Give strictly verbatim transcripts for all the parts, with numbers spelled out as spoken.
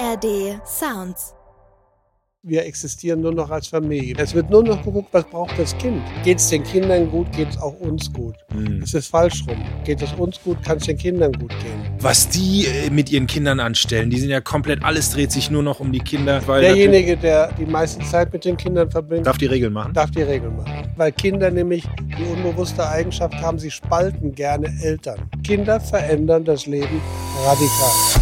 A R D Sounds. Wir existieren nur noch als Familie. Es wird nur noch geguckt, was braucht das Kind. Geht es den Kindern gut, geht es auch uns gut. Mhm. Es ist falsch rum. Geht es uns gut, kann es den Kindern gut gehen. Was die äh, mit ihren Kindern anstellen, die sind ja komplett, alles dreht sich nur noch um die Kinder. Weil derjenige, der die meiste Zeit mit den Kindern verbringt, darf die Regeln machen. Darf die Regeln machen. Weil Kinder nämlich die unbewusste Eigenschaft haben, sie spalten gerne Eltern. Kinder verändern das Leben radikal.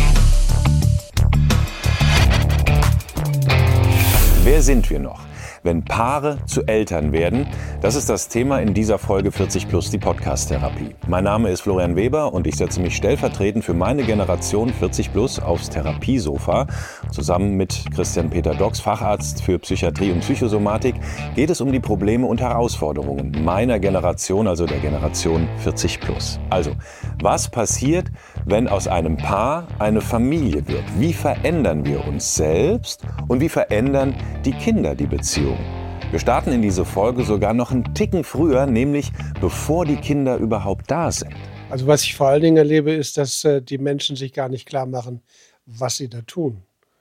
Wer sind wir noch, wenn Paare zu Eltern werden? Das ist das Thema in dieser Folge vierzig plus, die Podcast-Therapie. Mein Name ist Florian Weber und ich setze mich stellvertretend für meine Generation vierzig plus aufs Therapiesofa. Zusammen mit Christian Peter Docks, Facharzt für Psychiatrie und Psychosomatik, geht es um die Probleme und Herausforderungen meiner Generation, also der Generation vierzig plus. Also, was passiert, wenn aus einem Paar eine Familie wird? Wie verändern wir uns selbst und wie verändern die Kinder die Beziehung? Wir starten in diese Folge sogar noch einen Ticken früher, nämlich bevor die Kinder überhaupt da sind. Also was ich vor allen Dingen erlebe, ist, dass äh, die Menschen sich gar nicht klar machen, was sie da tun.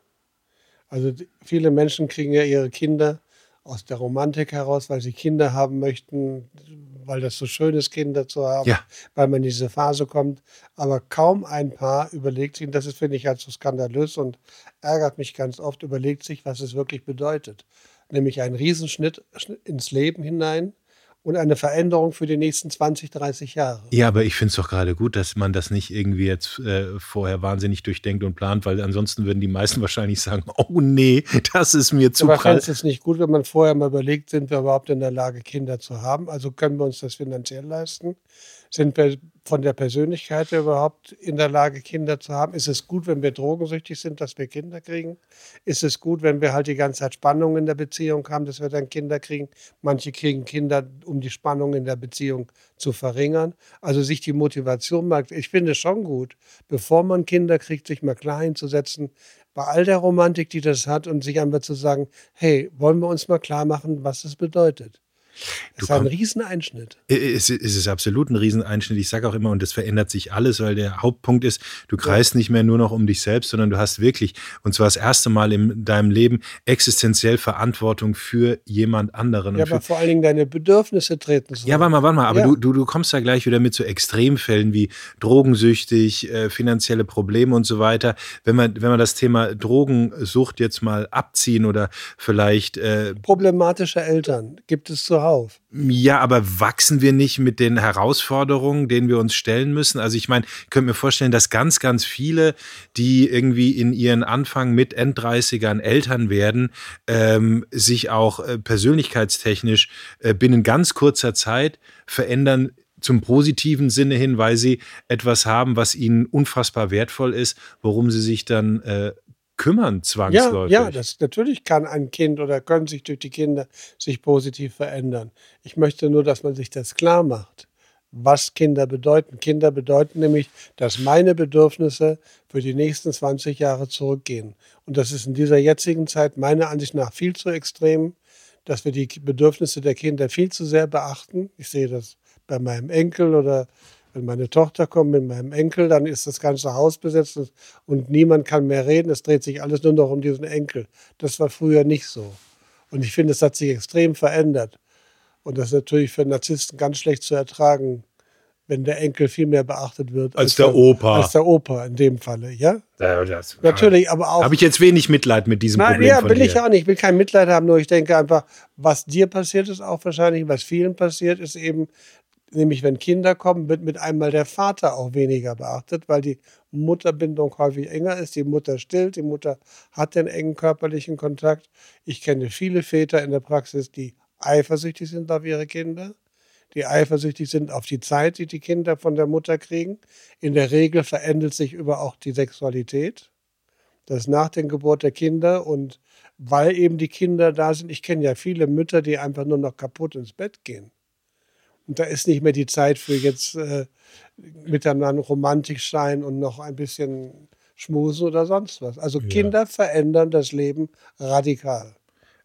Also die, viele Menschen kriegen ja ihre Kinder aus der Romantik heraus, weil sie Kinder haben möchten, weil das so schön ist, Kinder zu haben, ja. Weil man in diese Phase kommt. Aber kaum ein Paar überlegt sich, und das ist, finde ich, halt so skandalös und ärgert mich ganz oft, überlegt sich, was es wirklich bedeutet. Nämlich einen Riesenschnitt ins Leben hinein und eine Veränderung für die nächsten zwanzig, dreißig Jahre. Ja, aber ich finde es doch gerade gut, dass man das nicht irgendwie jetzt äh, vorher wahnsinnig durchdenkt und plant, weil ansonsten würden die meisten wahrscheinlich sagen, oh nee, das ist mir zu aber prall. Aber es ist nicht gut, wenn man vorher mal überlegt, sind wir überhaupt in der Lage, Kinder zu haben? Also können wir uns das finanziell leisten? Sind wir von der Persönlichkeit her überhaupt in der Lage, Kinder zu haben? Ist es gut, wenn wir drogensüchtig sind, dass wir Kinder kriegen? Ist es gut, wenn wir halt die ganze Zeit Spannung in der Beziehung haben, dass wir dann Kinder kriegen? Manche kriegen Kinder, um die Spannung in der Beziehung zu verringern. Also sich die Motivation mag. Ich finde es schon gut, bevor man Kinder kriegt, sich mal klar hinzusetzen, bei all der Romantik, die das hat, und sich einfach zu sagen, hey, wollen wir uns mal klar machen, was das bedeutet? Es ist ein Rieseneinschnitt. Es ist absolut ein Rieseneinschnitt. Ich sage auch immer, und das verändert sich alles, weil der Hauptpunkt ist, du kreist ja. nicht mehr nur noch um dich selbst, sondern du hast wirklich, und zwar das erste Mal in deinem Leben, existenziell Verantwortung für jemand anderen. Ja, und aber vor allen Dingen deine Bedürfnisse treten so. Ja, warte mal, warte mal, aber ja. du, du, du kommst da gleich wieder mit so Extremfällen wie drogensüchtig, äh, finanzielle Probleme und so weiter. Wenn man, wenn man das Thema Drogensucht jetzt mal abziehen oder vielleicht... Äh, Problematische Eltern gibt es zuhauf. Ja, aber wachsen wir nicht mit den Herausforderungen, denen wir uns stellen müssen? Also ich meine, ich könnte mir vorstellen, dass ganz, ganz viele, die irgendwie in ihren Anfang mit Enddreißigern Eltern werden, ähm, sich auch äh, persönlichkeitstechnisch äh, binnen ganz kurzer Zeit verändern, zum positiven Sinne hin, weil sie etwas haben, was ihnen unfassbar wertvoll ist, worum sie sich dann äh, kümmern zwangsläufig. Ja, ja, das natürlich kann ein Kind oder können sich durch die Kinder sich positiv verändern. Ich möchte nur, dass man sich das klar macht, was Kinder bedeuten. Kinder bedeuten nämlich, dass meine Bedürfnisse für die nächsten zwanzig Jahre zurückgehen. Und das ist in dieser jetzigen Zeit meiner Ansicht nach viel zu extrem, dass wir die Bedürfnisse der Kinder viel zu sehr beachten. Ich sehe das bei meinem Enkel oder wenn meine Tochter kommt mit meinem Enkel, dann ist das ganze Haus besetzt und niemand kann mehr reden. Es dreht sich alles nur noch um diesen Enkel. Das war früher nicht so. Und ich finde, es hat sich extrem verändert. Und das ist natürlich für Narzissten ganz schlecht zu ertragen, wenn der Enkel viel mehr beachtet wird. Als, als der, der Opa. Als der Opa in dem Falle, ja? ja das, natürlich, aber auch... Habe ich jetzt wenig Mitleid mit diesem Nein, Problem ja, von will dir. ich auch nicht. Ich will kein Mitleid haben, nur ich denke einfach, was dir passiert ist auch wahrscheinlich, was vielen passiert, ist eben... Nämlich, wenn Kinder kommen, wird mit einmal der Vater auch weniger beachtet, weil die Mutterbindung häufig enger ist. Die Mutter stillt, die Mutter hat den engen körperlichen Kontakt. Ich kenne viele Väter in der Praxis, die eifersüchtig sind auf ihre Kinder, die eifersüchtig sind auf die Zeit, die die Kinder von der Mutter kriegen. In der Regel verändert sich über auch die Sexualität. Das ist nach der Geburt der Kinder und weil eben die Kinder da sind. Ich kenne ja viele Mütter, die einfach nur noch kaputt ins Bett gehen. Und da ist nicht mehr die Zeit für jetzt äh, miteinander Romantik sein und noch ein bisschen schmusen oder sonst was. Also ja. Kinder verändern das Leben radikal.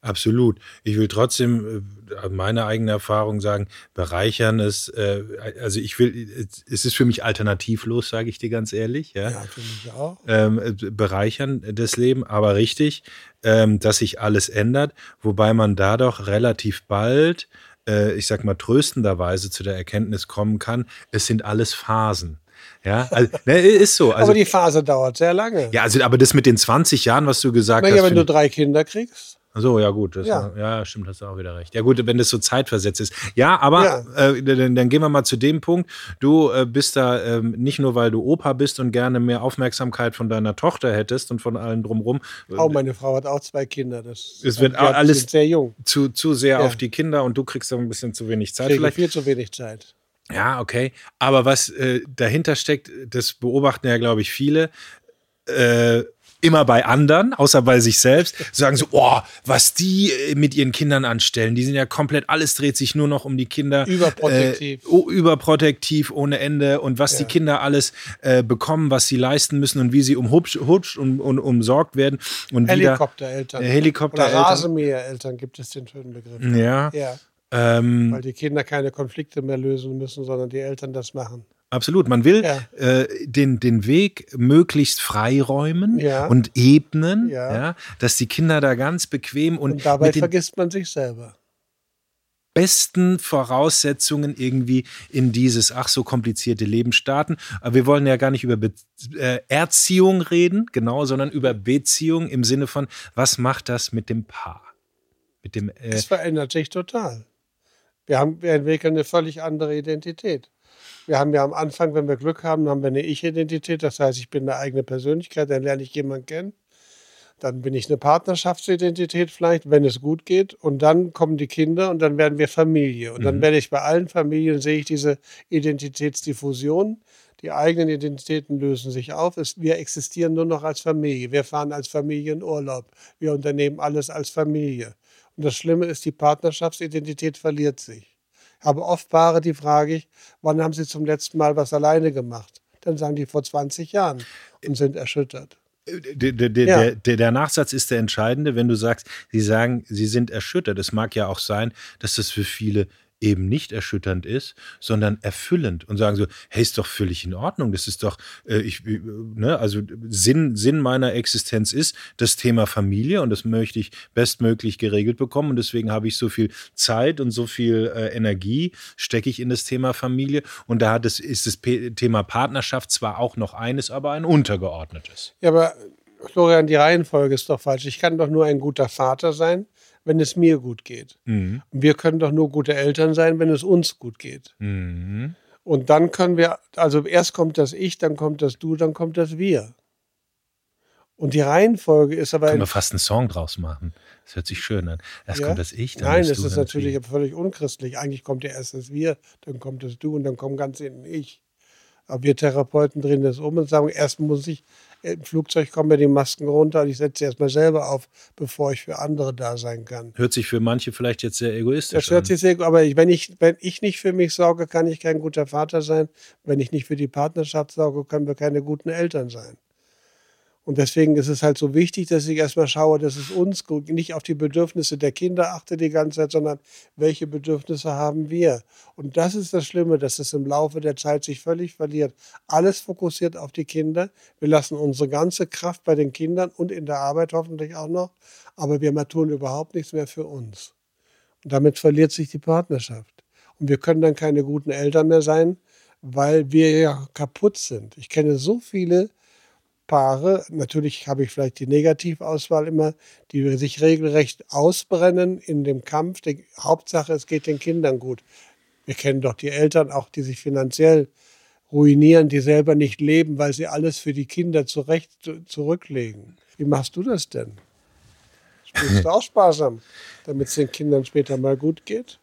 Absolut. Ich will trotzdem äh, meine eigene Erfahrung sagen, bereichern ist, äh, also ich will, es ist für mich alternativlos, sage ich dir ganz ehrlich. Ja, Ja, für mich auch. ähm, äh, bereichern das Leben, aber richtig, ähm, dass sich alles ändert, wobei man da doch relativ bald, äh, ich sag mal tröstenderweise zu der Erkenntnis kommen kann, es sind alles Phasen. Ja, also, ne, ist so. Also, Aber die Phase dauert sehr lange. ja, also, aber das mit den zwanzig Jahren, was du gesagt Naja, hast. wenn du find- drei Kinder kriegst. Ach so, ja gut, das Ja. war, ja, stimmt, hast du auch wieder recht. Ja gut, wenn das so zeitversetzt ist. Ja, aber Ja. Äh, dann, dann gehen wir mal zu dem Punkt. Du äh, bist da ähm, nicht nur, weil du Opa bist und gerne mehr Aufmerksamkeit von deiner Tochter hättest und von allen drumherum. Oh, meine Frau hat auch zwei Kinder. Das, Es wird die hat- alles- sind sehr jung. zu, zu sehr Ja. auf die Kinder und du kriegst da ein bisschen zu wenig Zeit Kriegen vielleicht. viel zu wenig Zeit. Ja, okay. Aber was äh, dahinter steckt, das beobachten ja, glaube ich, viele, äh, immer bei anderen, außer bei sich selbst, sagen so, oh, was die äh, mit ihren Kindern anstellen, die sind ja komplett, alles dreht sich nur noch um die Kinder. Überprotektiv. Äh, oh, überprotektiv ohne Ende und was Ja. die Kinder alles äh, bekommen, was sie leisten müssen und wie sie umhupscht hupscht und, und umsorgt werden. Und wieder, Helikoptereltern. äh, Helikoptereltern. Oder Rasenmähereltern gibt es den schönen Begriff. Ja, Ja, ähm, weil die Kinder keine Konflikte mehr lösen müssen, sondern die Eltern das machen. absolut. Man will Ja. äh, den, den Weg möglichst freiräumen Ja. und ebnen, ja. Ja. dass die Kinder da ganz bequem und, Und dabei mit den vergisst man sich selber. besten Voraussetzungen irgendwie in dieses ach so komplizierte Leben starten. Aber wir wollen ja gar nicht über Be äh, Erziehung reden, genau, sondern über Beziehung im Sinne von, was macht das mit dem Paar? Mit dem, äh, Es verändert sich total. Wir, haben, wir entwickeln eine völlig andere Identität. Wir haben ja am Anfang, wenn wir Glück haben, haben wir eine Ich-Identität. Das heißt, ich bin eine eigene Persönlichkeit, dann lerne ich jemanden kennen. Dann bin ich eine Partnerschaftsidentität vielleicht, wenn es gut geht. Und dann kommen die Kinder und dann werden wir Familie. Und dann Mhm. werde ich bei allen Familien, sehe ich diese Identitätsdiffusion. Die eigenen Identitäten lösen sich auf. Es, wir existieren nur noch als Familie. Wir fahren als Familie in Urlaub. Wir unternehmen alles als Familie. Und das Schlimme ist, die Partnerschaftsidentität verliert sich. Ich habe oft Paare, die frage ich, wann haben sie zum letzten Mal was alleine gemacht? Dann sagen die vor zwanzig Jahren und sind erschüttert. Der, der, der, Ja. der, der Nachsatz ist der entscheidende, wenn du sagst, sie sagen, sie sind erschüttert. Es mag ja auch sein, dass das für viele eben nicht erschütternd ist, sondern erfüllend und sagen so, hey, ist doch völlig in Ordnung, das ist doch, äh, ich, äh, ne, also Sinn, Sinn meiner Existenz ist das Thema Familie und das möchte ich bestmöglich geregelt bekommen und deswegen habe ich so viel Zeit und so viel äh, Energie stecke ich in das Thema Familie und da hat es, ist das P- Thema Partnerschaft zwar auch noch eines, aber ein untergeordnetes. Ja, aber Florian, die Reihenfolge ist doch falsch. Ich kann doch nur ein guter Vater sein, wenn es mir gut geht. Mhm. Und wir können doch nur gute Eltern sein, wenn es uns gut geht. Mhm. Und dann können wir, also erst kommt das Ich, dann kommt das Du, dann kommt das Wir. Und die Reihenfolge ist aber... Können wir fast einen Song draus machen. Das hört sich schön an. Erst Ja? kommt das Ich, dann Nein, bist das du, ist dann natürlich wir. völlig unchristlich. Eigentlich kommt ja erst das Wir, dann kommt das Du und dann kommt ganz hinten Ich. Aber wir Therapeuten drehen das um und sagen, erst muss ich, im Flugzeug kommen mir die Masken runter und ich setze sie erstmal selber auf, bevor ich für andere da sein kann. Hört sich für manche vielleicht jetzt sehr egoistisch Das hört an. sich sehr gut, aber ich, wenn, ich, wenn ich nicht für mich sorge, kann ich kein guter Vater sein. Wenn ich nicht für die Partnerschaft sorge, können wir keine guten Eltern sein. Und deswegen ist es halt so wichtig, dass ich erstmal schaue, dass es uns gut, nicht auf die Bedürfnisse der Kinder achte die ganze Zeit, sondern welche Bedürfnisse haben wir. Und das ist das Schlimme, dass es im Laufe der Zeit sich völlig verliert. Alles fokussiert auf die Kinder. Wir lassen unsere ganze Kraft bei den Kindern und in der Arbeit hoffentlich auch noch, aber wir tun überhaupt nichts mehr für uns. Und damit verliert sich die Partnerschaft. Und wir können dann keine guten Eltern mehr sein, weil wir ja kaputt sind. Ich kenne so viele Paare, natürlich habe ich vielleicht die Negativauswahl immer, die sich regelrecht ausbrennen in dem Kampf. Die Hauptsache, es geht den Kindern gut. Wir kennen doch die Eltern auch, die sich finanziell ruinieren, die selber nicht leben, weil sie alles für die Kinder zurecht zurücklegen. Wie machst du das denn? Spielst du auch sparsam, damit es den Kindern später mal gut geht?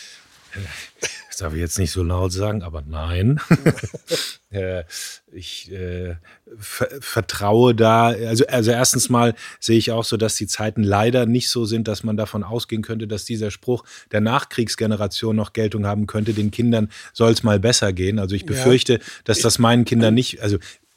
Das darf ich jetzt nicht so laut sagen, aber nein. äh, ich äh, ver vertraue da, also, also erstens mal sehe ich auch so, dass die Zeiten leider nicht so sind, dass man davon ausgehen könnte, dass dieser Spruch der Nachkriegsgeneration noch Geltung haben könnte, den Kindern soll es mal besser gehen. Also ich befürchte, Ja. dass das meinen Kindern nicht, also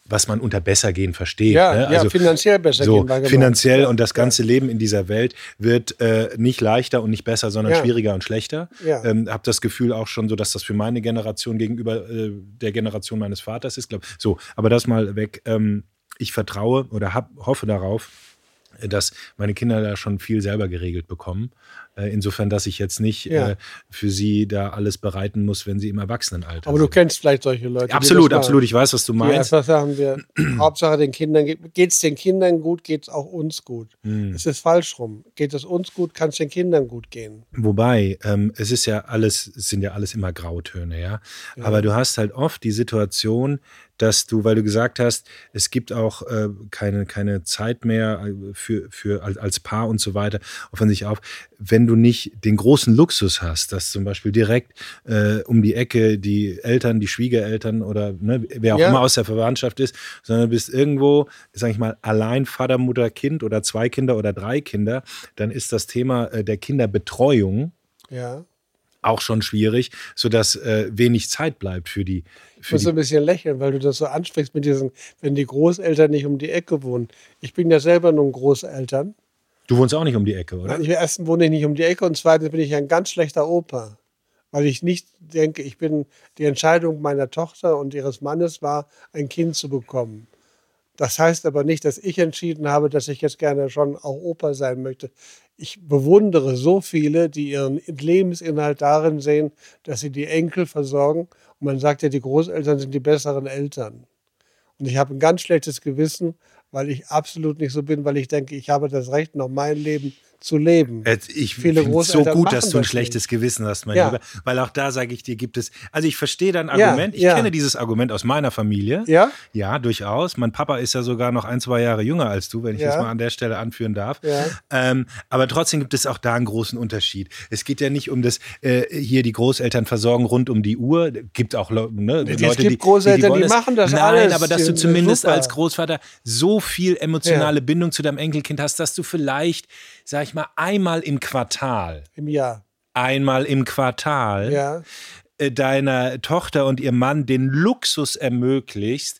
was man unter besser gehen versteht. Ja, ne? ja, Also finanziell besser so gehen. War finanziell ja, und das ganze ja. Leben in dieser Welt wird äh, nicht leichter und nicht besser, sondern Ja. schwieriger und schlechter. Ja. Ähm, habe das Gefühl auch schon so, dass das für meine Generation gegenüber äh, der Generation meines Vaters ist. Glaub. So, aber das mal weg. Ähm, ich vertraue oder hab, hoffe darauf, dass meine Kinder da schon viel selber geregelt bekommen. Insofern, dass ich jetzt nicht Ja. äh, für sie da alles bereiten muss, wenn sie im Erwachsenenalter Aber sind. du kennst vielleicht solche Leute. die Absolut, das absolut. Ich weiß, was du Die meinst. einfach sagen wir, Hauptsache den Kindern, geht es den Kindern gut, geht es auch uns gut. Hm. Es ist falsch rum. Geht es uns gut, kann es den Kindern gut gehen. Wobei, ähm, es ist ja alles, es sind ja alles immer Grautöne, ja? Ja. Aber du hast halt oft die Situation, dass du, weil du gesagt hast, es gibt auch äh, keine, keine Zeit mehr für, für als, als Paar und so weiter, offensichtlich sich auf, wenn du nicht den großen Luxus hast, dass zum Beispiel direkt äh, um die Ecke die Eltern, die Schwiegereltern oder ne, wer auch Ja. immer aus der Verwandtschaft ist, sondern du bist irgendwo, sag ich mal, allein Vater, Mutter, Kind oder zwei Kinder oder drei Kinder, dann ist das Thema äh, der Kinderbetreuung Ja. auch schon schwierig, sodass äh, wenig Zeit bleibt für die. Ich Für muss die ein bisschen lächeln, weil du das so ansprichst mit diesen, wenn die Großeltern nicht um die Ecke wohnen. Ich bin ja selber nun Großeltern. du wohnst auch nicht um die Ecke, oder? Nein, ich, erstens wohne ich nicht um die Ecke und zweitens bin ich ein ganz schlechter Opa. Weil ich nicht denke, ich bin, die Entscheidung meiner Tochter und ihres Mannes war, ein Kind zu bekommen. Das heißt aber nicht, dass ich entschieden habe, dass ich jetzt gerne schon auch Opa sein möchte. Ich bewundere so viele, die ihren Lebensinhalt darin sehen, dass sie die Enkel versorgen. Und man sagt ja, die Großeltern sind die besseren Eltern. Und ich habe ein ganz schlechtes Gewissen, weil ich absolut nicht so bin, weil ich denke, ich habe das Recht, noch mein Leben zu leben. Äh, Ich Viele finde es so Großeltern gut, dass machen du ein das schlechtes Gewissen hast, mein Ja. Lieber. Weil auch da sage ich dir, gibt es, also ich verstehe dein Ja, Argument. Ich ja. kenne dieses Argument aus meiner Familie. Ja? Ja, durchaus. Mein Papa ist ja sogar noch ein, zwei Jahre jünger als du, wenn ich Ja. das mal an der Stelle anführen darf. Ja. Ähm, aber trotzdem gibt es auch da einen großen Unterschied. Es geht ja nicht um das, äh, hier die Großeltern versorgen rund um die Uhr. Gibt auch Le- ne, Es Leute, gibt Großeltern, die wollen es. machen das Nein, alles. aber dass Die du sind zumindest super. als Großvater so viel emotionale Bindung zu deinem Enkelkind hast, dass du vielleicht, sag ich mal, einmal im Quartal Im Jahr. einmal im Quartal Ja. äh, deiner Tochter und ihrem Mann den Luxus ermöglicht,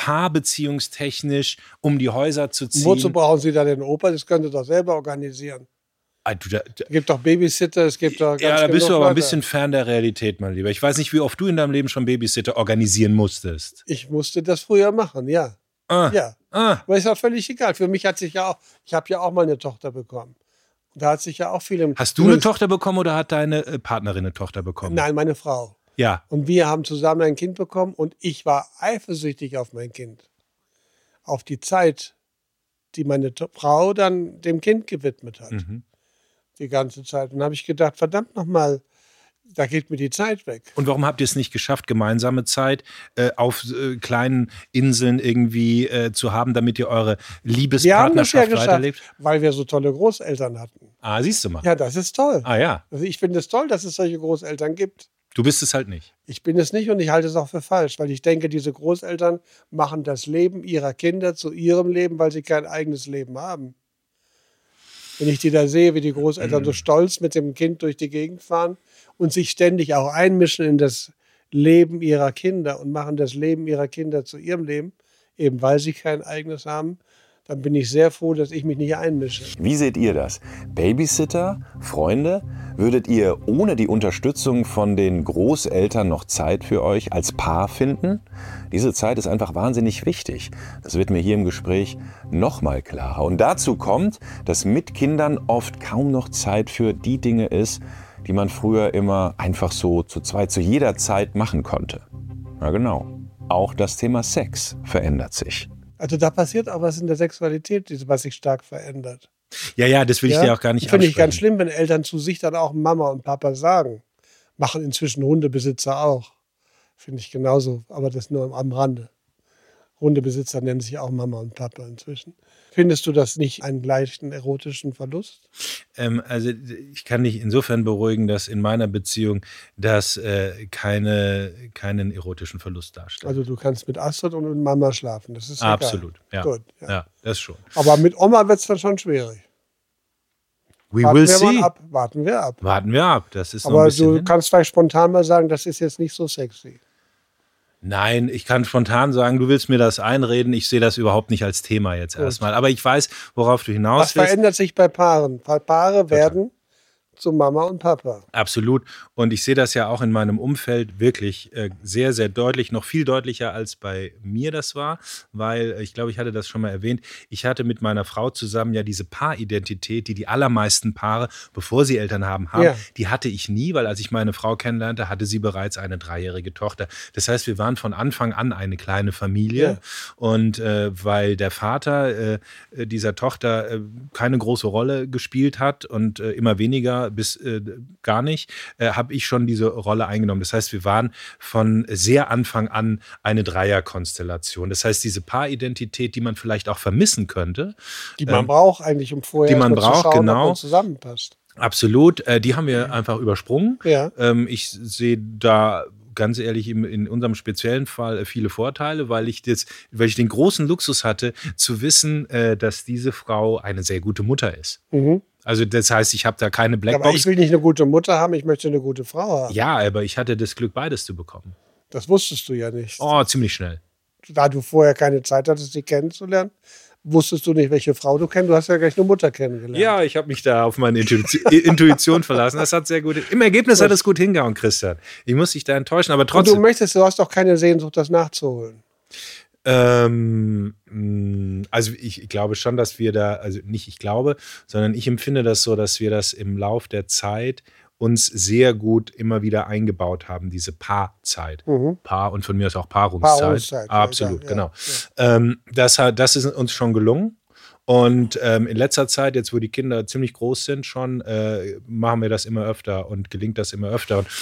paarbeziehungstechnisch um die Häuser zu ziehen. Wozu brauchen Sie da den Opa? Das können Sie doch selber organisieren. Ah, du, da, da, Es gibt doch Babysitter, es gibt doch ganz ja, da bist genug du aber ein Leute. bisschen fern der Realität, mein Lieber. Ich weiß nicht, wie oft du in deinem Leben schon Babysitter organisieren musstest. Ich musste das früher machen, ja. Ah, Ja. ah. Aber ist auch völlig egal. Für mich hat sich ja auch, ich habe ja auch mal eine Tochter bekommen. Und da hat sich ja auch viel im. Hast du eine Tochter bekommen oder hat deine äh, Partnerin eine Tochter bekommen? Nein, meine Frau. Ja. Und wir haben zusammen ein Kind bekommen und ich war eifersüchtig auf mein Kind. Auf die Zeit, die meine To- Frau dann dem Kind gewidmet hat. Mhm. Die ganze Zeit. Und dann habe ich gedacht, verdammt nochmal, da geht mir die Zeit weg. Und warum habt ihr es nicht geschafft, gemeinsame Zeit äh, auf äh, kleinen Inseln irgendwie äh, zu haben, damit ihr eure Wir haben das ja Liebespartnerschaft geschafft, weiterlebt? weil wir so tolle Großeltern hatten. Ah, siehst du mal. Ja, das ist toll. Ah ja, Also ich finde es toll, dass es solche Großeltern gibt. du bist es halt nicht. Ich bin es nicht und ich halte es auch für falsch, weil ich denke, diese Großeltern machen das Leben ihrer Kinder zu ihrem Leben, weil sie kein eigenes Leben haben. Wenn ich die da sehe, wie die Großeltern so stolz mit dem Kind durch die Gegend fahren und sich ständig auch einmischen in das Leben ihrer Kinder und machen das Leben ihrer Kinder zu ihrem Leben, eben weil sie kein eigenes haben, dann bin ich sehr froh, dass ich mich nicht einmische. Wie seht ihr das? Babysitter, Freunde? Würdet ihr ohne die Unterstützung von den Großeltern noch Zeit für euch als Paar finden? Diese Zeit ist einfach wahnsinnig wichtig. Das wird mir hier im Gespräch noch mal klarer. Und dazu kommt, dass mit Kindern oft kaum noch Zeit für die Dinge ist, die man früher immer einfach so zu zweit zu jeder Zeit machen konnte. Ja genau. Auch das Thema Sex verändert sich. Also da passiert auch was in der Sexualität, diese- was sich stark verändert. Ja, ja, das will ich Ja? dir auch gar nicht Finde ich ganz absprechen. schlimm, wenn Eltern zu sich dann auch Mama und Papa sagen. Machen inzwischen Hundebesitzer auch. Finde ich genauso, aber das nur am Rande. Hundebesitzer nennen sich auch Mama und Papa inzwischen. Findest du das nicht einen leichten erotischen Verlust? Ähm, also ich kann dich insofern beruhigen, dass in meiner Beziehung das äh, keine, keinen erotischen Verlust darstellt. Also du kannst mit Astrid und mit Mama schlafen, das ist ja Absolut, ja. Gut, ja. ja, das schon. Aber mit Oma wird es dann schon schwierig. We Warten will wir mal see. ab. Warten wir ab. Warten wir ab. Das ist noch ein Aber bisschen du hin. kannst vielleicht spontan mal sagen, das ist jetzt nicht so sexy. Nein, ich kann spontan sagen, du willst mir das einreden. Ich sehe das überhaupt nicht als Thema jetzt Gut. erstmal. Aber ich weiß, worauf du hinaus Was willst. verändert sich bei Paaren? Weil Paare werden zu Mama und Papa. Absolut. Und ich sehe das ja auch in meinem Umfeld wirklich äh, sehr, sehr deutlich, noch viel deutlicher als bei mir das war, weil äh, ich glaube, ich hatte das schon mal erwähnt. Ich hatte mit meiner Frau zusammen ja diese Paaridentität, die die allermeisten Paare, bevor sie Eltern haben, haben. Ja. Die hatte ich nie, weil als ich meine Frau kennenlernte, hatte sie bereits eine dreijährige Tochter. Das heißt, wir waren von Anfang an eine kleine Familie. Ja. Und äh, weil der Vater äh, dieser Tochter äh, keine große Rolle gespielt hat und äh, immer weniger bis äh, gar nicht, äh, habe ich schon diese Rolle eingenommen. Das heißt, wir waren von sehr Anfang an eine Dreierkonstellation. Das heißt, diese Paaridentität, die man vielleicht auch vermissen könnte. Die man ähm, braucht eigentlich, um vorher die man erst mal braucht, zu schauen, genau. ob man zusammenpasst. Absolut, äh, die haben wir einfach übersprungen. Ja. Ähm, ich sehe da ganz ehrlich im, in unserem speziellen Fall äh, viele Vorteile, weil ich, das, weil ich den großen Luxus hatte, zu wissen, äh, dass diese Frau eine sehr gute Mutter ist. Mhm. Also das heißt, ich habe da keine Ja, aber Blackbox. ich will nicht eine gute Mutter haben, ich möchte eine gute Frau haben. Ja, aber ich hatte das Glück, beides zu bekommen. Das wusstest du ja nicht. Oh, ziemlich schnell. Da du vorher keine Zeit hattest, sie kennenzulernen, wusstest du nicht, welche Frau du kennst. Du hast ja gleich eine Mutter kennengelernt. Ja, ich habe mich da auf meine Intuition, Intuition verlassen. Das hat sehr gut. Im Ergebnis hat es gut hingehauen, Christian. Ich muss dich da enttäuschen, aber Und du trotzdem. möchtest, du hast doch keine Sehnsucht, das nachzuholen. Ähm, mh, also ich, ich glaube schon, dass wir da, also nicht ich glaube, sondern ich empfinde das so, dass wir das im Lauf der Zeit uns sehr gut immer wieder eingebaut haben, diese Paarzeit. Mhm. Paar und von mir aus auch Paarungszeit. Paarungszeit, ja, Absolut, ja, genau. ja. Ähm, das, hat, das ist uns schon gelungen. Und ähm, in letzter Zeit, jetzt wo die Kinder ziemlich groß sind schon, äh, machen wir das immer öfter und gelingt das immer öfter. Und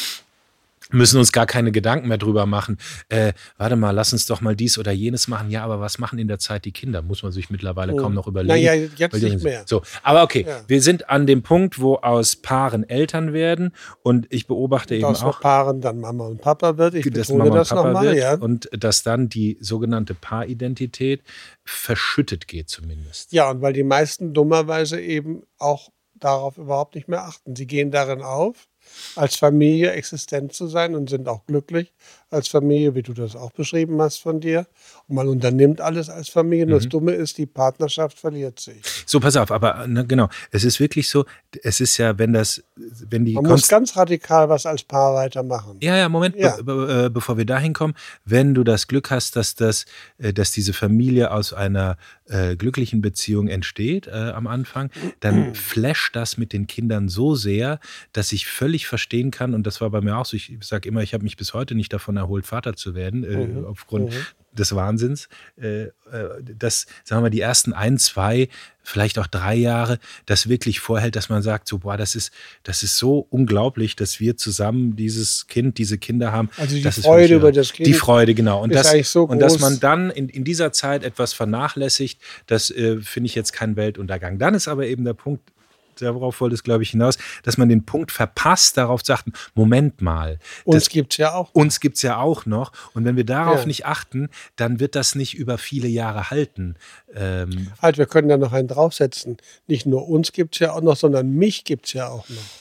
müssen uns gar keine Gedanken mehr drüber machen. Äh, warte mal, lass uns doch mal dies oder jenes machen. Ja, aber was machen in der Zeit die Kinder? Muss man sich mittlerweile Oh. kaum noch überlegen. Naja, jetzt Weil die- nicht mehr. So, aber okay, Ja. wir sind an dem Punkt, wo aus Paaren Eltern werden und ich beobachte eben Aus auch, Paaren dann Mama und Papa wird. Ich dass betone Mama und das Papa nochmal, wird ja. und dass dann die sogenannte Paaridentität verschüttet geht zumindest. Ja, und weil die meisten dummerweise eben auch darauf überhaupt nicht mehr achten. Sie gehen darin auf, als Familie existent zu sein und sind auch glücklich als Familie, wie du das auch beschrieben hast von dir. Und man unternimmt alles als Familie. Nur Mhm. das Dumme ist, die Partnerschaft verliert sich. So, pass auf, aber ne, genau, es ist wirklich so, es ist ja, wenn das, wenn die Man muss Konst- ganz radikal was als Paar weitermachen. Ja, ja, Moment, Ja. Be be äh, bevor wir da hinkommen, wenn du das Glück hast, dass, das, äh, dass diese Familie aus einer äh, glücklichen Beziehung entsteht äh, am Anfang, dann flasht das mit den Kindern so sehr, dass ich völlig verstehen kann, und das war bei mir auch so, ich sage immer, ich habe mich bis heute nicht davon erholt, Vater zu werden, äh, Mhm. aufgrund Mhm. des Wahnsinns, äh, äh, dass, sagen wir mal, die ersten ein, zwei, vielleicht auch drei Jahre das wirklich vorhält, dass man sagt, so, boah, das ist, das ist so unglaublich, dass wir zusammen dieses Kind, diese Kinder haben. Also die Das ist Freude wirklich, über das Kind Die Freude, genau. Und, ist das, eigentlich so und dass groß. man dann in, in dieser Zeit etwas vernachlässigt, das äh, finde ich jetzt kein Weltuntergang. Dann ist aber eben der Punkt, darauf wollte es, glaube ich, hinaus, dass man den Punkt verpasst, darauf sagt, Moment mal, Uns das, gibt es ja auch. uns gibt es ja auch noch. Und wenn wir darauf Ja. nicht achten, dann wird das nicht über viele Jahre halten. Ähm, Halt, wir können da noch einen draufsetzen. Nicht nur uns gibt es ja auch noch, sondern mich gibt es ja auch noch.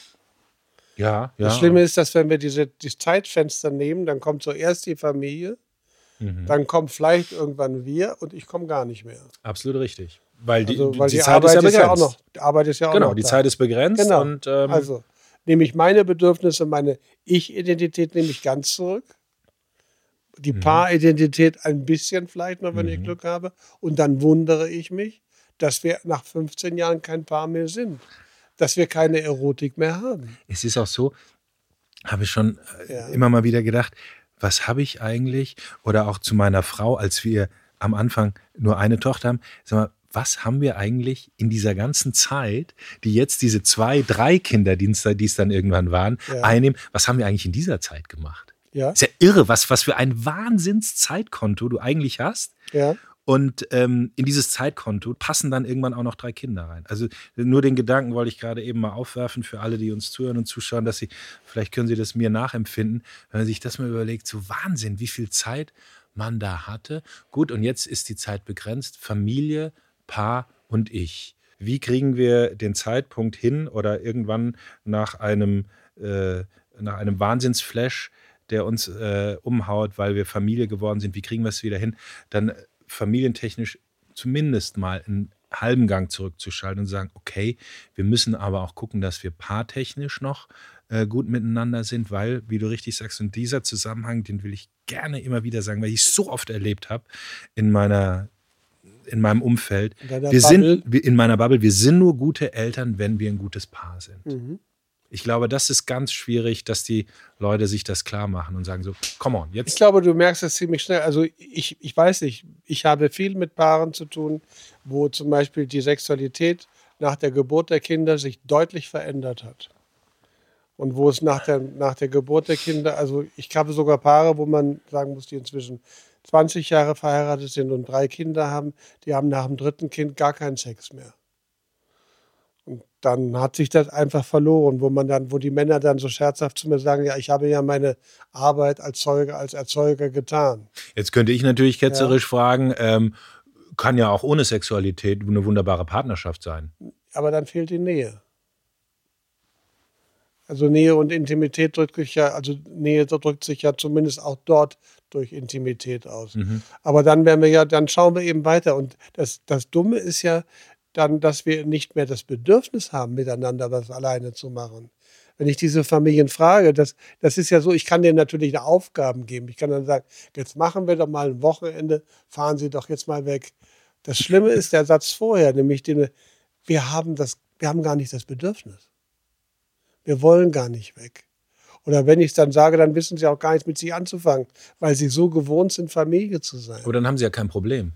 ja, ja. Das Schlimme ist, dass wenn wir diese, dieses Zeitfenster nehmen, dann kommt zuerst die Familie, Mhm. dann kommt vielleicht irgendwann wir und ich komme gar nicht mehr. Absolut richtig. Weil die, Also, weil die die, Zeit Arbeit ist ja ist begrenzt. ja auch noch. Die Arbeit ist ja auch genau, noch die da. Zeit ist begrenzt. Genau. Und, ähm, Also nehme ich meine Bedürfnisse, meine Ich-Identität nehme ich ganz zurück. Die Mhm. Paaridentität ein bisschen vielleicht noch, wenn ich Mhm. Glück habe. Und dann wundere ich mich, dass wir nach fünfzehn Jahren kein Paar mehr sind. Dass wir keine Erotik mehr haben. es ist auch so, habe ich schon äh, Ja. immer mal wieder gedacht, was habe ich eigentlich? Oder auch zu meiner Frau, als wir am Anfang nur eine Tochter haben, sag mal, was haben wir eigentlich in dieser ganzen Zeit, die jetzt diese zwei, drei Kinder, die es die es dann irgendwann waren, Ja. einnehmen, was haben wir eigentlich in dieser Zeit gemacht? Ja, Ist ja irre, was, was für ein Wahnsinnszeitkonto du eigentlich hast. ja. Und ähm, in dieses Zeitkonto passen dann irgendwann auch noch drei Kinder rein. Also nur den Gedanken wollte ich gerade eben mal aufwerfen für alle, die uns zuhören und zuschauen, dass sie, vielleicht können sie das mir nachempfinden, wenn man sich das mal überlegt, so Wahnsinn, wie viel Zeit man da hatte. Gut, und jetzt ist die Zeit begrenzt. Familie, Paar und ich. Wie kriegen wir den Zeitpunkt hin oder irgendwann nach einem, äh, nach einem Wahnsinnsflash, der uns äh, umhaut, weil wir Familie geworden sind, wie kriegen wir es wieder hin, dann familientechnisch zumindest mal einen halben Gang zurückzuschalten und sagen, okay, wir müssen aber auch gucken, dass wir paartechnisch noch äh, gut miteinander sind, weil, wie du richtig sagst, und dieser Zusammenhang, den will ich gerne immer wieder sagen, weil ich es so oft erlebt habe in meiner in meinem Umfeld. In wir sind wir, in meiner Bubble, wir sind nur gute Eltern, wenn wir ein gutes Paar sind. Mhm. Ich glaube, das ist ganz schwierig, dass die Leute sich das klar machen und sagen so, come on, jetzt. Ich glaube, du merkst es ziemlich schnell. Also ich, ich weiß nicht, ich habe viel mit Paaren zu tun, wo zum Beispiel die Sexualität nach der Geburt der Kinder sich deutlich verändert hat. Und wo es nach der, nach der Geburt der Kinder, also ich habe sogar Paare, wo man sagen muss, die inzwischen zwanzig Jahre verheiratet sind und drei Kinder haben, die haben nach dem dritten Kind gar keinen Sex mehr. Und dann hat sich das einfach verloren, wo man dann, wo die Männer dann so scherzhaft zu mir sagen, ja, ich habe ja meine Arbeit als Zeuge, als Erzeuger getan. Jetzt könnte ich natürlich ketzerisch ja. fragen, ähm, kann ja auch ohne Sexualität eine wunderbare Partnerschaft sein. Aber dann fehlt die Nähe. Also Nähe und Intimität drückt sich ja, also Nähe drückt sich ja zumindest auch dort durch Intimität aus. Mhm. Aber dann werden wir ja, dann schauen wir eben weiter. Und das, das Dumme ist ja dann, dass wir nicht mehr das Bedürfnis haben, miteinander was alleine zu machen. Wenn ich diese Familien frage, das, das ist ja so, ich kann denen natürlich eine Aufgaben geben. Ich kann dann sagen, jetzt machen wir doch mal ein Wochenende, fahren Sie doch jetzt mal weg. Das Schlimme ist der Satz vorher, nämlich den, wir haben das, wir haben gar nicht das Bedürfnis. Wir wollen gar nicht weg. Oder wenn ich es dann sage, dann wissen sie auch gar nichts mit sich anzufangen, weil sie so gewohnt sind, Familie zu sein. Aber dann haben sie ja kein Problem.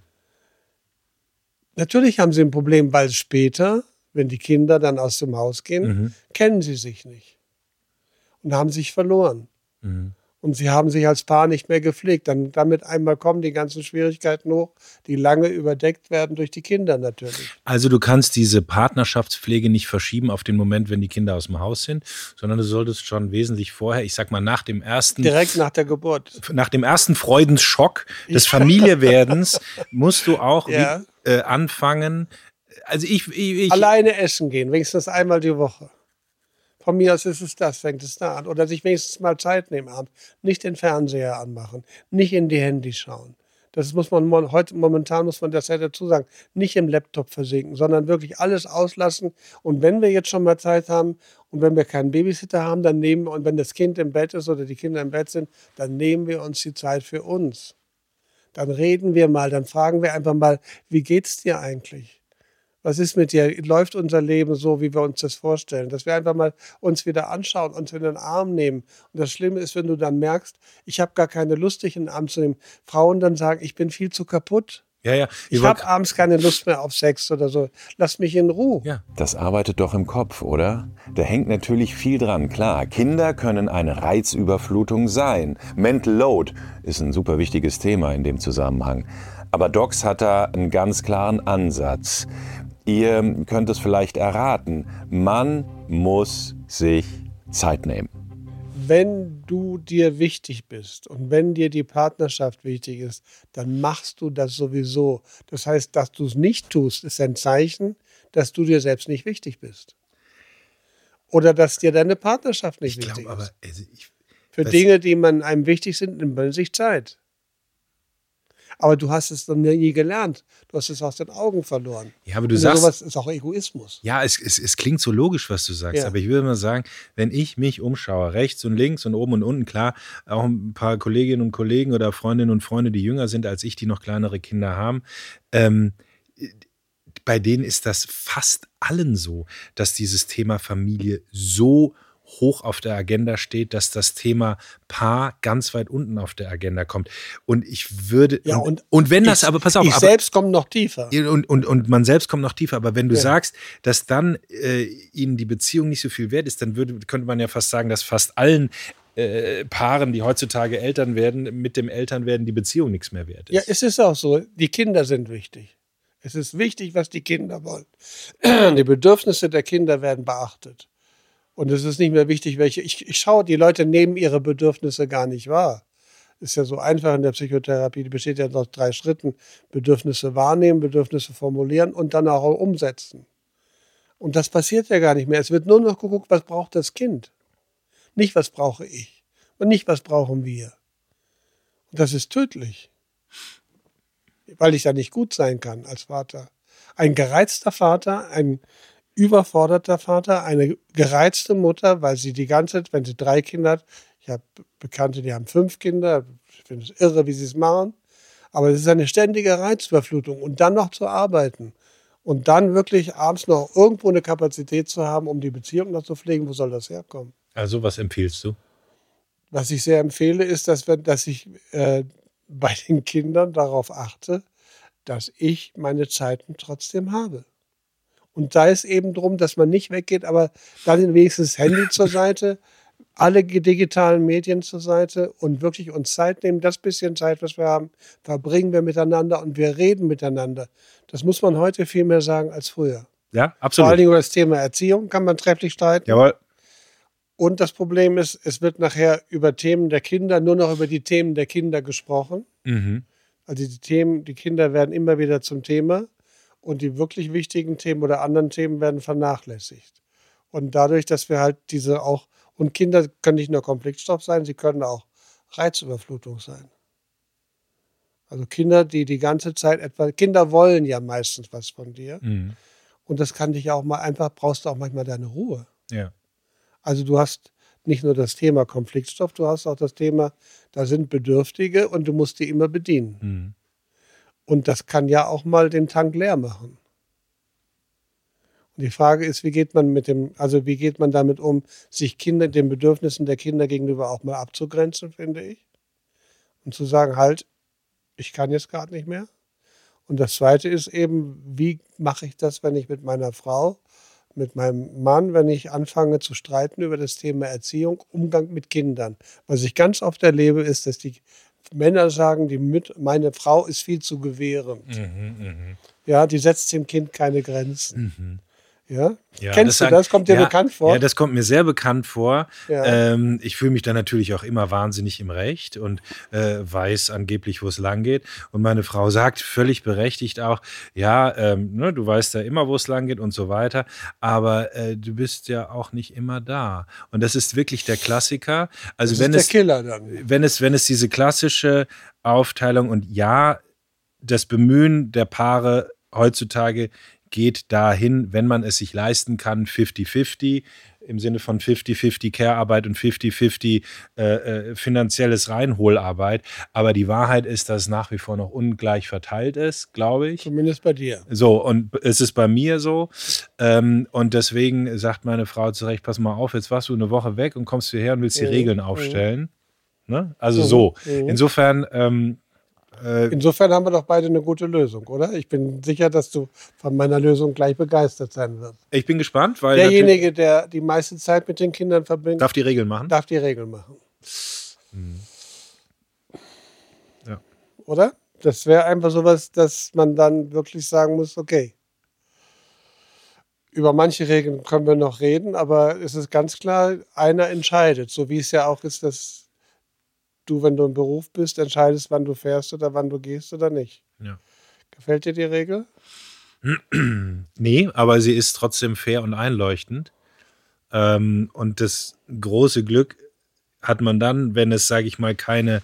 Natürlich haben sie ein Problem, weil später, wenn die Kinder dann aus dem Haus gehen, mhm. kennen sie sich nicht und haben sich verloren. Mhm. Und sie haben sich als Paar nicht mehr gepflegt. Dann damit einmal kommen die ganzen Schwierigkeiten hoch, die lange überdeckt werden durch die Kinder natürlich. Also du kannst diese Partnerschaftspflege nicht verschieben auf den Moment, wenn die Kinder aus dem Haus sind, sondern du solltest schon wesentlich vorher, ich sag mal nach dem ersten... Direkt nach der Geburt. Nach dem ersten Freudenschock des Familiewerdens musst du auch ja. wie, äh, anfangen. Also ich, ich, ich... Alleine essen gehen, wenigstens einmal die Woche. Von mir aus ist es das, fängt es da an. Oder sich wenigstens mal Zeit nehmen abends. Nicht den Fernseher anmachen, nicht in die Handys schauen. Das muss man heute, momentan muss man das ja dazu sagen, nicht im Laptop versinken, sondern wirklich alles auslassen. Und wenn wir jetzt schon mal Zeit haben und wenn wir keinen Babysitter haben, dann nehmen wir, und wenn das Kind im Bett ist oder die Kinder im Bett sind, dann nehmen wir uns die Zeit für uns. Dann reden wir mal, dann fragen wir einfach mal, wie geht's dir eigentlich? Was ist mit dir? Läuft unser Leben so, wie wir uns das vorstellen? Dass wir einfach mal uns wieder anschauen, uns in den Arm nehmen. Und das Schlimme ist, wenn du dann merkst, ich habe gar keine Lust, dich in den Arm zu nehmen. Frauen dann sagen, ich bin viel zu kaputt. Ja, ja. Ich, ich habe abends keine Lust mehr auf Sex oder so. Lass mich in Ruhe. Ja. Das arbeitet doch im Kopf, oder? Da hängt natürlich viel dran. Klar, Kinder können eine Reizüberflutung sein. Mental Load ist ein super wichtiges Thema in dem Zusammenhang. Aber Docs hat da einen ganz klaren Ansatz. Ihr könnt es vielleicht erraten, man muss sich Zeit nehmen. Wenn du dir wichtig bist und wenn dir die Partnerschaft wichtig ist, dann machst du das sowieso. Das heißt, dass du es nicht tust, ist ein Zeichen, dass du dir selbst nicht wichtig bist. Oder dass dir deine Partnerschaft nicht ich wichtig glaub, aber, ist. Also ich, Für Dinge, die man einem wichtig sind, nimmt man sich Zeit. Aber du hast es dann nie gelernt. Du hast es aus den Augen verloren. Ja, aber du und sagst, sowas ist auch Egoismus. Ja, es, es, es klingt so logisch, was du sagst. Ja. Aber ich würde mal sagen, wenn ich mich umschaue, rechts und links und oben und unten, klar, auch ein paar Kolleginnen und Kollegen oder Freundinnen und Freunde, die jünger sind als ich, die noch kleinere Kinder haben, ähm, bei denen ist das fast allen so, dass dieses Thema Familie so hoch auf der Agenda steht, dass das Thema Paar ganz weit unten auf der Agenda kommt. Und ich würde, ja, und, und, und wenn ich, das, aber pass auf. Ich aber, selbst komme noch tiefer. Und, und, und man selbst kommt noch tiefer. Aber wenn du ja. sagst, dass dann äh, ihnen die Beziehung nicht so viel wert ist, dann würde, könnte man ja fast sagen, dass fast allen äh, Paaren, die heutzutage Eltern werden, mit dem Elternwerden die Beziehung nichts mehr wert ist. Ja, es ist auch so. Die Kinder sind wichtig. Es ist wichtig, was die Kinder wollen. Die Bedürfnisse der Kinder werden beachtet. Und es ist nicht mehr wichtig, welche. Ich, ich schaue, die Leute nehmen ihre Bedürfnisse gar nicht wahr. Ist ja so einfach in der Psychotherapie. Die besteht ja aus drei Schritten. Bedürfnisse wahrnehmen, Bedürfnisse formulieren und dann auch umsetzen. Und das passiert ja gar nicht mehr. Es wird nur noch geguckt, was braucht das Kind. Nicht, was brauche ich. und nicht, was brauchen wir. Und das ist tödlich, weil ich da nicht gut sein kann als Vater. Ein gereizter Vater, ein überforderter Vater, eine gereizte Mutter, weil sie die ganze Zeit, wenn sie drei Kinder hat, ich habe Bekannte, die haben fünf Kinder, ich finde es irre, wie sie es machen, aber es ist eine ständige Reizüberflutung und dann noch zu arbeiten und dann wirklich abends noch irgendwo eine Kapazität zu haben, um die Beziehung noch zu pflegen, wo soll das herkommen? Also was empfiehlst du? Was ich sehr empfehle, ist, dass, wir, dass ich äh, bei den Kindern darauf achte, dass ich meine Zeiten trotzdem habe. Und da ist eben drum, dass man nicht weggeht, aber dann wenigstens das Handy zur Seite, alle digitalen Medien zur Seite und wirklich uns Zeit nehmen. Das bisschen Zeit, was wir haben, verbringen wir miteinander und wir reden miteinander. Das muss man heute viel mehr sagen als früher. Ja, absolut. Vor allen Dingen über das Thema Erziehung kann man trefflich streiten. Jawohl. Und das Problem ist, es wird nachher über Themen der Kinder, nur noch über die Themen der Kinder gesprochen. Mhm. Also die Themen, die Kinder werden immer wieder zum Thema und die wirklich wichtigen Themen oder anderen Themen werden vernachlässigt. Und dadurch, dass wir halt diese auch, und Kinder können nicht nur Konfliktstoff sein, sie können auch Reizüberflutung sein. Also Kinder, die die ganze Zeit etwa, Kinder wollen ja meistens was von dir. Mhm. Und das kann dich ja auch mal einfach, brauchst du auch manchmal deine Ruhe. Ja. Also du hast nicht nur das Thema Konfliktstoff, du hast auch das Thema, da sind Bedürftige und du musst die immer bedienen. Mhm. Und das kann ja auch mal den Tank leer machen. Und die Frage ist, wie geht man mit dem, also wie geht man damit um, sich Kinder, den Bedürfnissen der Kinder gegenüber auch mal abzugrenzen, finde ich. Und zu sagen, halt, ich kann jetzt gerade nicht mehr. Und das Zweite ist eben, wie mache ich das, wenn ich mit meiner Frau, mit meinem Mann, wenn ich anfange zu streiten über das Thema Erziehung, Umgang mit Kindern. Was ich ganz oft erlebe, ist, dass die Männer sagen, die mit, meine Frau ist viel zu gewährend. Mhm, mh. Ja, die setzt dem Kind keine Grenzen. Mhm. Ja? Ja, Kennst das du das? Kommt dir ja, bekannt vor? Ja, das kommt mir sehr bekannt vor. Ja. Ähm, ich fühle mich da natürlich auch immer wahnsinnig im Recht und äh, weiß angeblich, wo es lang geht. Und meine Frau sagt völlig berechtigt auch, ja, ähm, ne, du weißt ja immer, wo es lang geht und so weiter, aber äh, du bist ja auch nicht immer da. Und das ist wirklich der Klassiker. Also das wenn ist es, der Killer dann. wenn es, wenn es diese klassische Aufteilung und ja, das Bemühen der Paare heutzutage geht dahin, wenn man es sich leisten kann, fifty fifty, im Sinne von fifty fifty Care-Arbeit und fifty fifty äh, äh, finanzielles Reinholarbeit. Aber die Wahrheit ist, dass es nach wie vor noch ungleich verteilt ist, glaube ich. Zumindest bei dir. So, und es ist bei mir so. Ähm, und deswegen sagt meine Frau zu Recht, pass mal auf, jetzt warst du eine Woche weg und kommst hierher und willst die Mhm. Regeln aufstellen. Ne? Also Mhm. so. Mhm. Insofern ähm, Insofern haben wir doch beide eine gute Lösung, oder? Ich bin sicher, dass du von meiner Lösung gleich begeistert sein wirst. ich bin gespannt, weil Derjenige, der die meiste Zeit mit den Kindern verbringt, darf die Regeln machen. darf die Regeln machen. Mhm. Ja. Oder? Das wäre einfach sowas, dass man dann wirklich sagen muss, okay, über manche Regeln können wir noch reden, aber es ist ganz klar, einer entscheidet. So wie es ja auch ist, dass du, wenn du im Beruf bist, entscheidest, wann du fährst oder wann du gehst oder nicht. Ja. Gefällt dir die Regel? Nee, aber sie ist trotzdem fair und einleuchtend. Ähm, und das große Glück hat man dann, wenn es, sage ich mal, keine,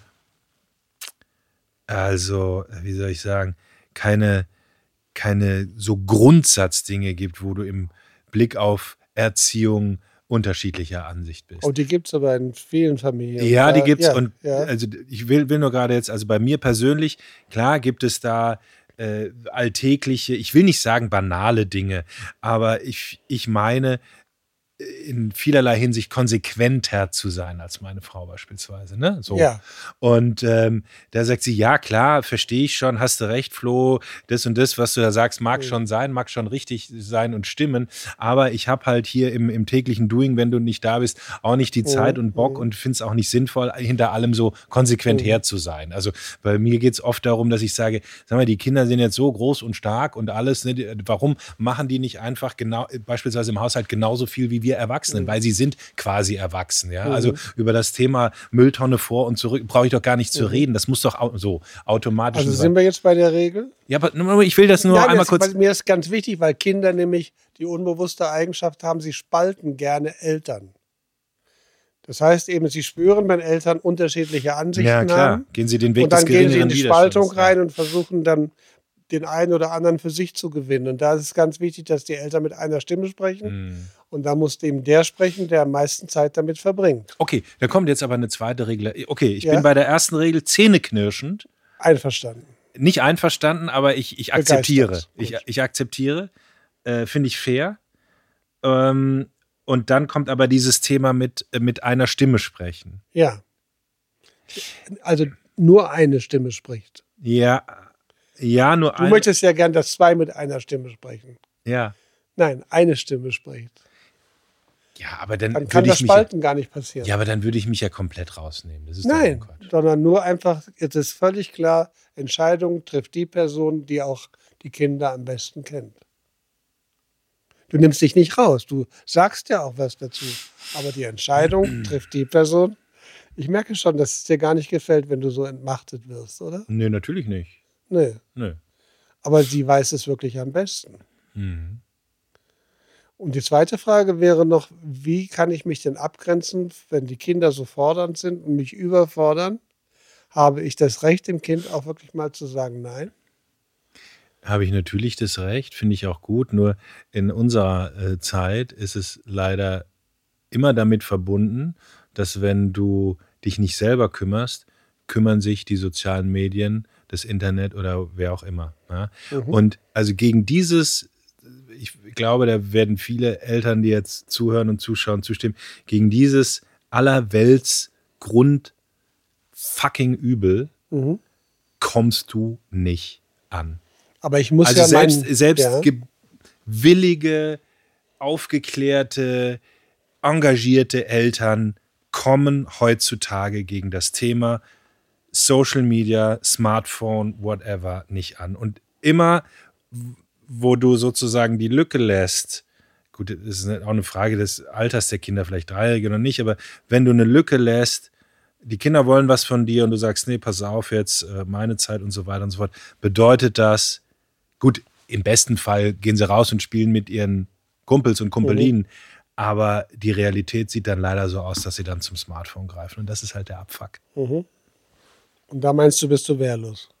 also, wie soll ich sagen, keine, keine so Grundsatzdinge gibt, wo du im Blick auf Erziehung unterschiedlicher Ansicht bist. Oh, die gibt es aber in vielen Familien. Ja, die Da- gibt's ja, und ja. also ich will, will nur gerade jetzt, also bei mir persönlich, klar gibt es da äh, alltägliche, ich will nicht sagen banale Dinge, aber ich, ich meine in vielerlei Hinsicht konsequenter zu sein als meine Frau beispielsweise. Ne? So. Ja. Und ähm, da sagt sie, ja klar, verstehe ich schon, hast du recht, Flo, das und das, was du da sagst, mag Mhm. schon sein, mag schon richtig sein und stimmen, aber ich habe halt hier im, im täglichen Doing, wenn du nicht da bist, auch nicht die Zeit und Bock Mhm. und finde es auch nicht sinnvoll, hinter allem so konsequent Mhm. her zu sein. Also bei mir geht es oft darum, dass ich sage, sag mal, die Kinder sind jetzt so groß und stark und alles, ne, die- warum machen die nicht einfach genau, beispielsweise im Haushalt genauso viel wie wir Erwachsenen, Mhm. weil sie sind quasi erwachsen. Ja? Mhm. Also über das Thema Mülltonne vor und zurück brauche ich doch gar nicht zu Mhm. reden. Das muss doch au so automatisch Also sein. sind wir jetzt bei der Regel? Ja, aber nur- ich will das nur Nein, einmal das, kurz. weil mir ist ganz wichtig, weil Kinder nämlich die unbewusste Eigenschaft haben, sie spalten gerne Eltern. Das heißt eben, sie spüren, wenn Eltern unterschiedliche Ansichten Ja, klar. haben. Gehen Sie den Weg Und dann des gehen sie in geringeren die Widerstands. Spaltung rein und versuchen dann, den einen oder anderen für sich zu gewinnen. Und da ist es ganz wichtig, dass die Eltern mit einer Stimme sprechen. Hm. Und da muss eben der sprechen, der am meisten Zeit damit verbringt. Okay, da kommt jetzt aber eine zweite Regel. Okay, ich Ja? bin bei der ersten Regel zähneknirschend. Einverstanden. Nicht einverstanden, aber ich, ich akzeptiere. Begeistert. Ich, Gut. ich akzeptiere. Äh, Finde ich fair. Ähm, und dann kommt aber dieses Thema mit, äh, mit einer Stimme sprechen. Ja. Also nur eine Stimme spricht. Ja, ja, nur Du eine. möchtest ja gern, dass zwei mit einer Stimme sprechen. Ja. Nein, eine Stimme spricht. Ja, aber dann, Dann kann würde das ich mich. Spalten gar nicht passieren. Ja, aber dann würde ich mich ja komplett rausnehmen. Das ist doch Nein, ein Quatsch. sondern nur einfach, es ist völlig klar, Entscheidungen trifft die Person, die auch die Kinder am besten kennt. Du nimmst dich nicht raus, du sagst ja auch was dazu, aber die Entscheidung trifft die Person. Ich merke schon, dass es dir gar nicht gefällt, wenn du so entmachtet wirst, oder? Nee, natürlich nicht. Nee, Nö. aber sie weiß es wirklich am besten. Mhm. Und die zweite Frage wäre noch, wie kann ich mich denn abgrenzen, wenn die Kinder so fordernd sind und mich überfordern? Habe ich das Recht, dem Kind auch wirklich mal zu sagen, nein? Habe ich natürlich das Recht, finde ich auch gut. Nur in unserer äh, Zeit ist es leider immer damit verbunden, dass wenn du dich nicht selber kümmerst, kümmern sich die sozialen Medien, das Internet oder wer auch immer. Ja? Mhm. Und also gegen dieses, ich glaube, da werden viele Eltern, die jetzt zuhören und zuschauen, zustimmen, gegen dieses allerwelts Grund fucking Übel Mhm. kommst du nicht an. Aber ich muss Also ja selbst, mein, selbst ja. ge- willige, aufgeklärte, engagierte Eltern kommen heutzutage gegen das Thema Social Media, Smartphone, whatever nicht an. Und immer, wo du sozusagen die Lücke lässt, gut, das ist auch eine Frage des Alters der Kinder, vielleicht Dreijährige oder nicht, aber wenn du eine Lücke lässt, die Kinder wollen was von dir und du sagst, nee, pass auf jetzt, meine Zeit und so weiter und so fort, bedeutet das, gut, im besten Fall gehen sie raus und spielen mit ihren Kumpels und Kumpelinen, mhm. aber die Realität sieht dann leider so aus, dass sie dann zum Smartphone greifen und das ist halt der Abfuck. Mhm. Und da meinst du, bist du wehrlos?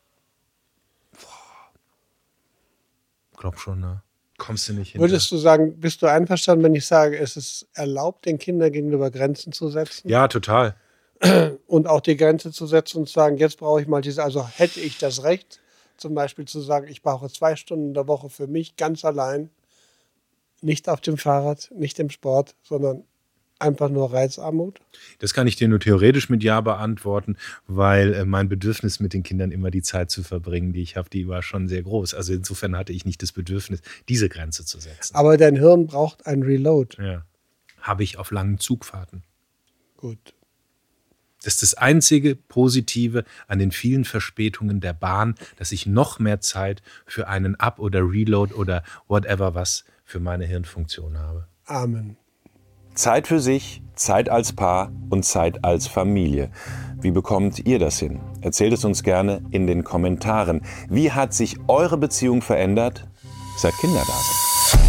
Glaub schon, ne? Kommst du nicht hin. Würdest du sagen, bist du einverstanden, wenn ich sage, es ist erlaubt, den Kindern gegenüber Grenzen zu setzen? Ja, total. Und auch die Grenze zu setzen und zu sagen, jetzt brauche ich mal diese, also hätte ich das Recht, zum Beispiel zu sagen, ich brauche zwei Stunden in der Woche für mich ganz allein, nicht auf dem Fahrrad, nicht im Sport, sondern einfach nur Reizarmut? Das kann ich dir nur theoretisch mit Ja beantworten, weil äh, mein Bedürfnis mit den Kindern immer die Zeit zu verbringen, die ich habe, die war schon sehr groß. Also insofern hatte ich nicht das Bedürfnis, diese Grenze zu setzen. Aber dein Hirn braucht ein Reload. Ja. Habe ich auf langen Zugfahrten. Gut. Das ist das einzige Positive an den vielen Verspätungen der Bahn, dass ich noch mehr Zeit für einen Up- oder Reload oder whatever was für meine Hirnfunktion habe. Amen. Zeit für sich, Zeit als Paar und Zeit als Familie. Wie bekommt ihr das hin? Erzählt es uns gerne in den Kommentaren. Wie hat sich eure Beziehung verändert, seit Kinder da sind?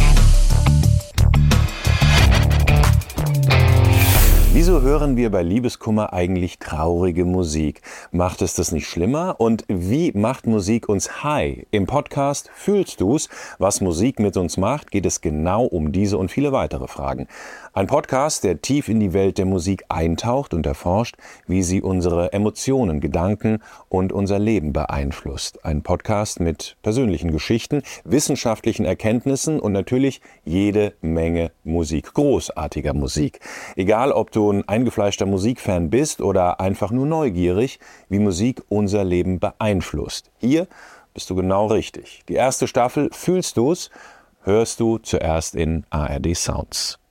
Wieso hören wir bei Liebeskummer eigentlich traurige Musik? Macht es das nicht schlimmer? Und wie macht Musik uns high? Im Podcast Fühlst du's? Was Musik mit uns macht, geht es genau um diese und viele weitere Fragen. Ein Podcast, der tief in die Welt der Musik eintaucht und erforscht, wie sie unsere Emotionen, Gedanken und unser Leben beeinflusst. Ein Podcast mit persönlichen Geschichten, wissenschaftlichen Erkenntnissen und natürlich jede Menge Musik, großartiger Musik. Egal, ob du ein eingefleischter Musikfan bist oder einfach nur neugierig, wie Musik unser Leben beeinflusst. Hier bist du genau richtig. Die erste Staffel Fühlst du's? Hörst du zuerst in A R D Sounds.